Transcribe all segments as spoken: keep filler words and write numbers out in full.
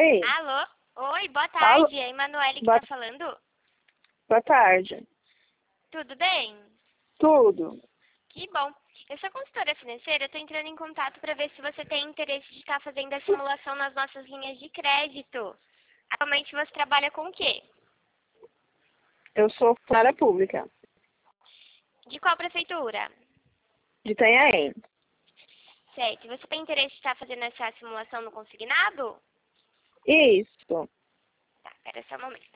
Oi? Alô? Oi, boa Alô? tarde. É a Emanuele que Boa... tá falando? Boa tarde. Tudo bem? Tudo. Que bom. Eu sou consultora financeira, eu tô entrando em contato para ver se você tem interesse de estar fazendo a simulação nas nossas linhas de crédito. Atualmente você trabalha com o quê? Eu sou funcionária pública De qual prefeitura? de Itanhaém. Certo. E você tem interesse de estar fazendo essa simulação no consignado? Isso. Tá, espera só um momento.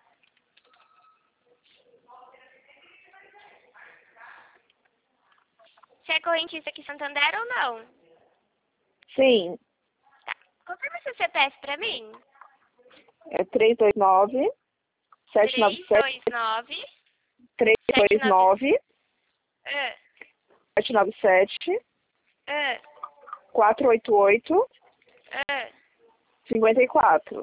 Você é correntista aqui em Santander ou não? Sim. Tá. Confirma seu C P F para mim. É três dois nove, sete nove três sete, dois nove, três sete dois nove... nove, Ah, sete nove sete, ah, quatro oito oito, ah. cinco quatro.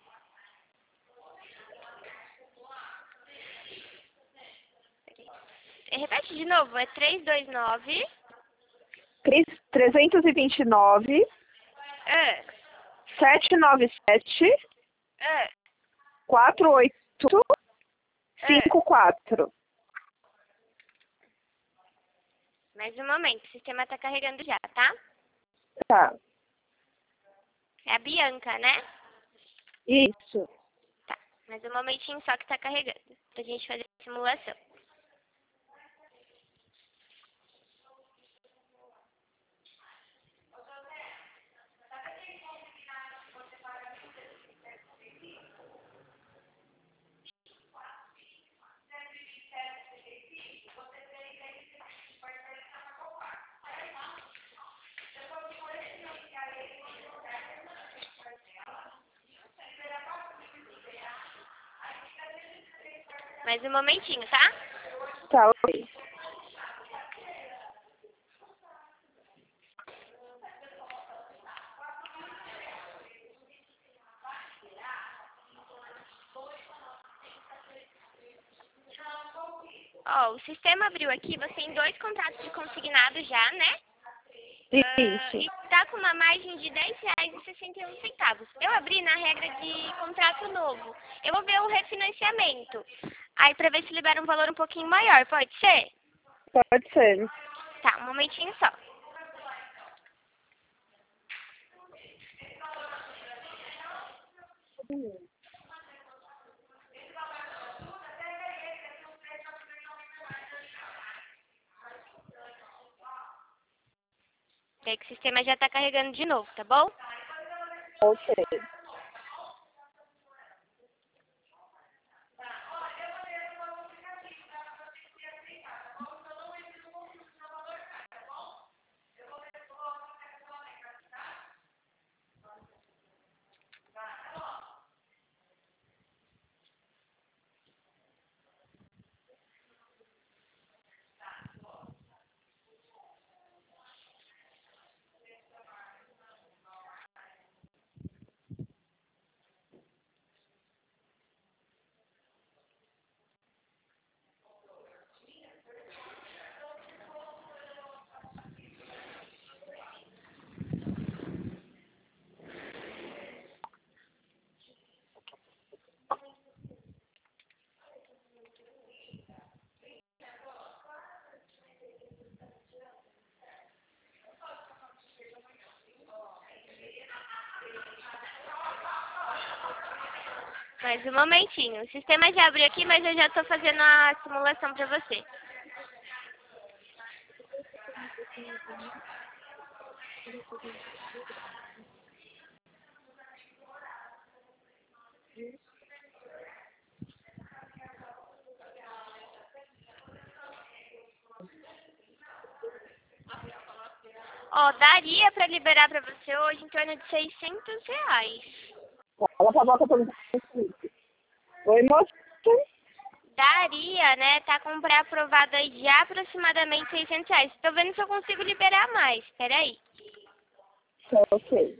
Repete de novo, é três dois nove, trezentos e vinte e nove, ah, sete nove sete, ah, quatro oito ah. cinco quatro. Mais um momento, o sistema está carregando já, tá? Tá. É a Bianca, né? Isso. Tá, mais um momentinho só que está carregando, pra gente fazer a simulação. Mais um momentinho, tá? Tá, ok. Ó, o sistema abriu aqui, você tem dois contratos de consignado já, né? Uh, Isso. e tá com uma margem de dez reais e sessenta e um centavos. Eu abri na regra de contrato novo. Eu vou ver o refinanciamento. Aí pra ver se libera um valor um pouquinho maior, pode ser? Pode ser. Tá, um momentinho só. É que o sistema já tá carregando de novo, tá bom? Ok. Mais um momentinho. O sistema já abriu aqui, mas eu já tô fazendo a simulação pra você. Ó, daria pra liberar pra você hoje em torno de seiscentos reais. Fala pra boca pra mim. Oi, moça. Daria, né? Tá com pré-aprovado aí de aproximadamente seiscentos reais. Tô vendo se eu consigo liberar mais. Peraí. Tá, ok.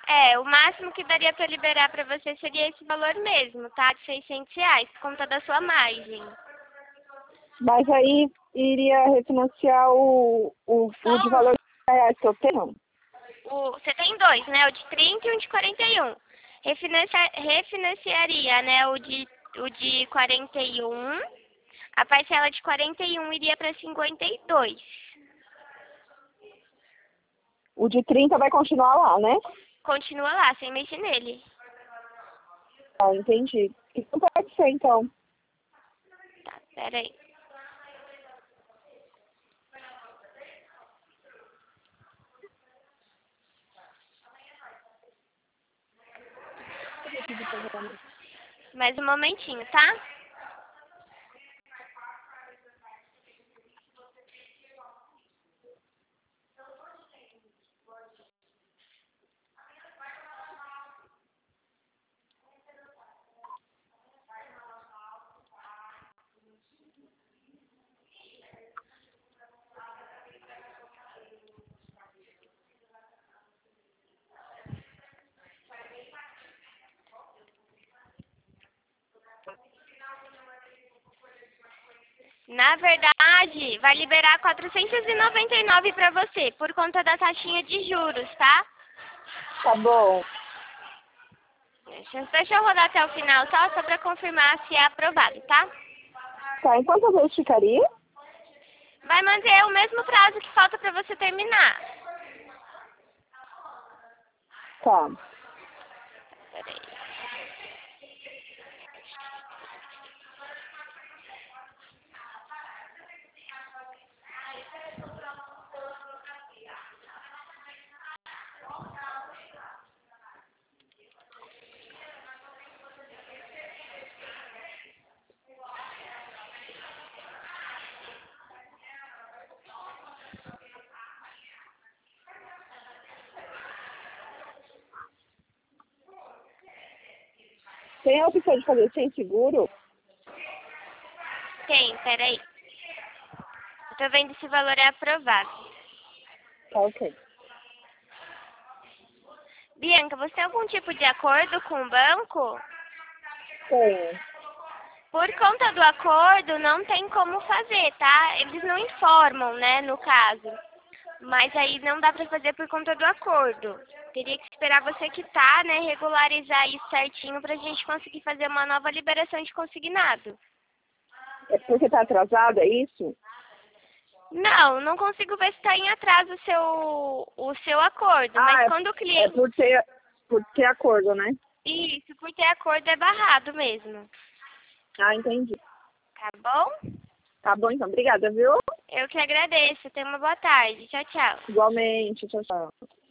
É, o máximo que daria para liberar para você seria esse valor mesmo, tá? De seiscentos reais, por conta da sua margem. Mas aí iria refinanciar o, o, Só o de valor de reais que eu tenho? o, você tem dois, né? O de trinta e um de quarenta e um. Refinancia, refinanciaria, né? O de, o de quarenta e um. A parcela de quarenta e um iria para cinquenta e dois. O de trinta vai continuar lá, né? Continua lá, sem mexer nele. Ah, entendi. Então pode ser, então. Tá, pera aí. Mais um momentinho, tá? Na verdade, vai liberar quatrocentos e noventa e nove para você, por conta da taxinha de juros, tá? Tá bom. Deixa, deixa eu rodar até o final, tá? Só para confirmar se é aprovado, tá? Tá, em quantas vezes ficaria? Vai manter o mesmo prazo que falta para você terminar. Tá. Peraí. Tem a opção de fazer sem seguro? Tem, peraí. Eu tô vendo se o valor é aprovado. Tá, ok. Bianca, você tem algum tipo de acordo com o banco? Tenho. Por conta do acordo, não tem como fazer, tá? Eles não informam, né, no caso. Mas aí não dá pra fazer por conta do acordo. Teria que esperar você quitar, né, regularizar isso certinho pra gente conseguir fazer uma nova liberação de consignado. É porque tá atrasado, é isso? Não, não consigo ver se tá em atraso o seu, o seu acordo. Ah, Mas é, quando o é cliente... por ter, por ter acordo, né? Isso, por ter acordo é barrado mesmo. Ah, entendi. Tá bom? Tá bom, então. Obrigada, viu? Eu que agradeço. Tenha uma boa tarde. Tchau, tchau. Igualmente. Tchau, tchau.